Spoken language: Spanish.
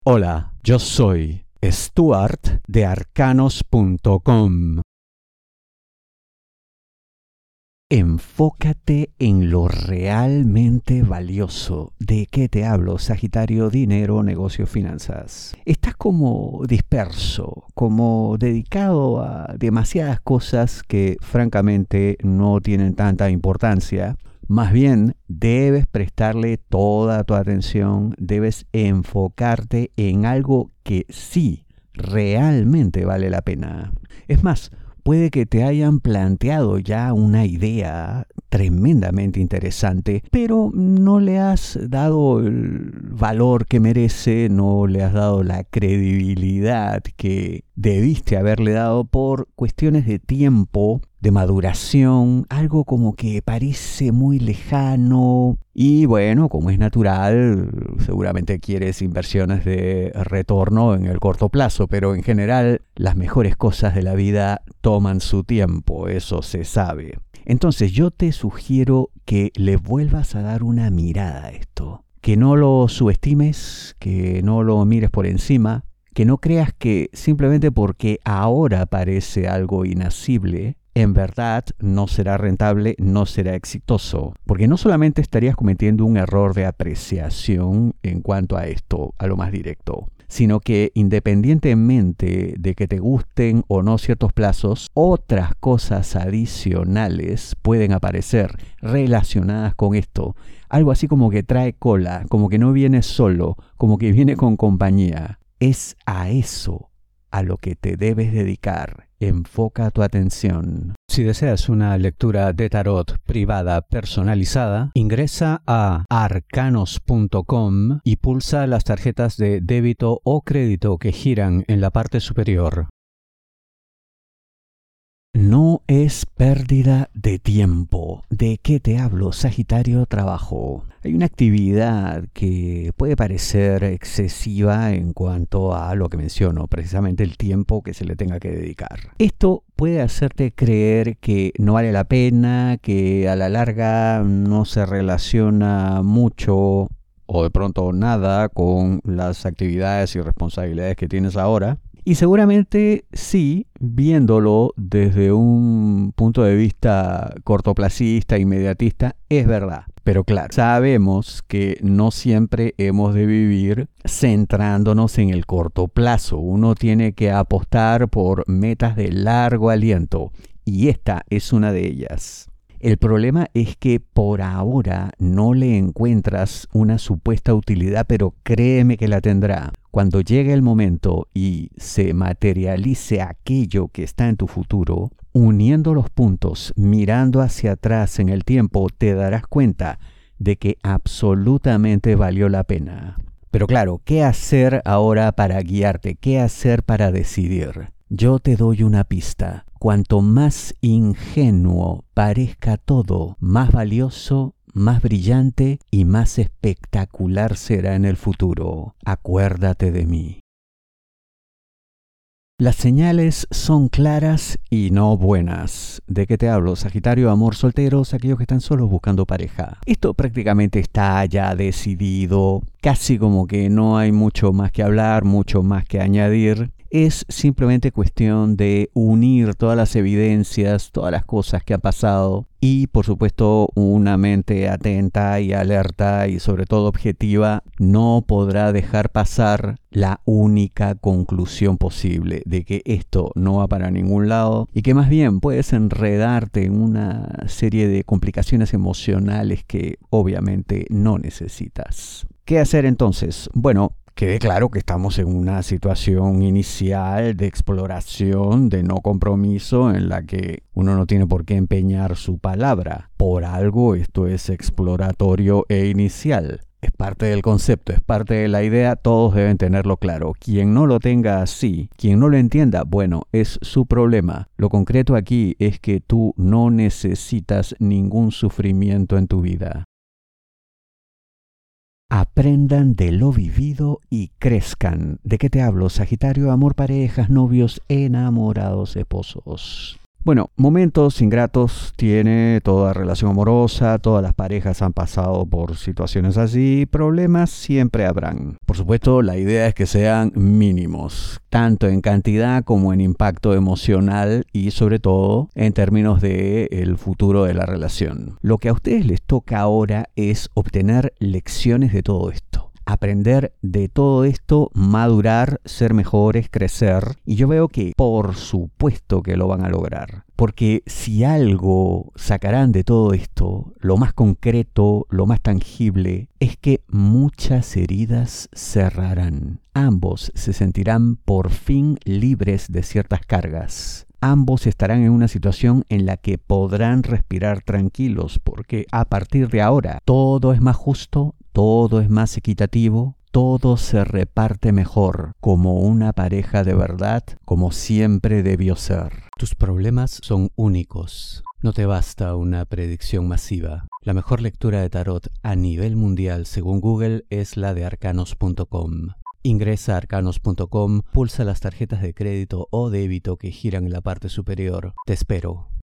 Hola, yo soy Stuart de arcanos.com. Enfócate en lo realmente valioso. ¿De qué te hablo? Sagitario, dinero, negocio, finanzas. Estás como disperso, como dedicado a demasiadas cosas que francamente no tienen tanta importancia. Más bien, debes prestarle toda tu atención, debes enfocarte en algo que sí, realmente vale la pena. Es más, puede que te hayan planteado ya una idea tremendamente interesante, pero no le has dado el valor que merece, no le has dado la credibilidad que debiste haberle dado por cuestiones de tiempo, de maduración, algo como que parece muy lejano. Y bueno, como es natural, seguramente quieres inversiones de retorno en el corto plazo, pero en general las mejores cosas de la vida toman su tiempo, eso se sabe. Entonces yo te sugiero que le vuelvas a dar una mirada a esto, que no lo subestimes, que no lo mires por encima, que no creas que simplemente porque ahora parece algo inasible, en verdad no será rentable, no será exitoso. Porque no solamente estarías cometiendo un error de apreciación en cuanto a esto, a lo más directo, sino que independientemente de que te gusten o no ciertos plazos, otras cosas adicionales pueden aparecer relacionadas con esto. Algo así como que trae cola, como que no viene solo, como que viene con compañía. Es a eso a lo que te debes dedicar. Enfoca tu atención. Si deseas una lectura de tarot privada personalizada, ingresa a arcanos.com y pulsa las tarjetas de débito o crédito que giran en la parte superior. No es pérdida de tiempo. ¿De qué te hablo? Sagitario, trabajo. Hay una actividad que puede parecer excesiva en cuanto a lo que menciono, precisamente el tiempo que se le tenga que dedicar. Esto puede hacerte creer que no vale la pena, que a la larga no se relaciona mucho o de pronto nada con las actividades y responsabilidades que tienes ahora. Y seguramente sí, viéndolo desde un punto de vista cortoplacista, inmediatista, es verdad. Pero claro, sabemos que no siempre hemos de vivir centrándonos en el corto plazo. Uno tiene que apostar por metas de largo aliento. Y esta es una de ellas. El problema es que por ahora no le encuentras una supuesta utilidad, pero créeme que la tendrá. Cuando llegue el momento y se materialice aquello que está en tu futuro, uniendo los puntos, mirando hacia atrás en el tiempo, te darás cuenta de que absolutamente valió la pena. Pero claro, ¿qué hacer ahora para guiarte? ¿Qué hacer para decidir? Yo te doy una pista. Cuanto más ingenuo parezca todo, más valioso, más brillante y más espectacular será en el futuro. Acuérdate de mí. Las señales son claras y no buenas. ¿De qué te hablo? Sagitario, amor, solteros, aquellos que están solos buscando pareja. Esto prácticamente está ya decidido, casi como que no hay mucho más que hablar, mucho más que añadir. Es simplemente cuestión de unir todas las evidencias, todas las cosas que han pasado y, por supuesto, una mente atenta y alerta y sobre todo objetiva no podrá dejar pasar la única conclusión posible de que esto no va para ningún lado y que más bien puedes enredarte en una serie de complicaciones emocionales que obviamente no necesitas. ¿Qué hacer entonces? Bueno, quede claro que estamos en una situación inicial de exploración, de no compromiso, en la que uno no tiene por qué empeñar su palabra. Por algo esto es exploratorio e inicial. Es parte del concepto, es parte de la idea, todos deben tenerlo claro. Quien no lo tenga así, quien no lo entienda, bueno, es su problema. Lo concreto aquí es que tú no necesitas ningún sufrimiento en tu vida. Aprendan de lo vivido y crezcan. ¿De qué te hablo? Sagitario, amor, parejas, novios, enamorados, esposos. Bueno, momentos ingratos tiene toda relación amorosa, todas las parejas han pasado por situaciones así, problemas siempre habrán. Por supuesto, la idea es que sean mínimos, tanto en cantidad como en impacto emocional y sobre todo en términos de el futuro de la relación. Lo que a ustedes les toca ahora es obtener lecciones de todo esto. Aprender de todo esto, madurar, ser mejores, crecer. Y yo veo que por supuesto que lo van a lograr. Porque si algo sacarán de todo esto, lo más concreto, lo más tangible, es que muchas heridas cerrarán. Ambos se sentirán por fin libres de ciertas cargas. Ambos estarán en una situación en la que podrán respirar tranquilos porque a partir de ahora todo es más justo, todo es más equitativo, todo se reparte mejor, como una pareja de verdad, como siempre debió ser. Tus problemas son únicos. No te basta una predicción masiva. La mejor lectura de tarot a nivel mundial, según Google, es la de arcanos.com. Ingresa a arcanos.com, pulsa las tarjetas de crédito o débito que giran en la parte superior. Te espero.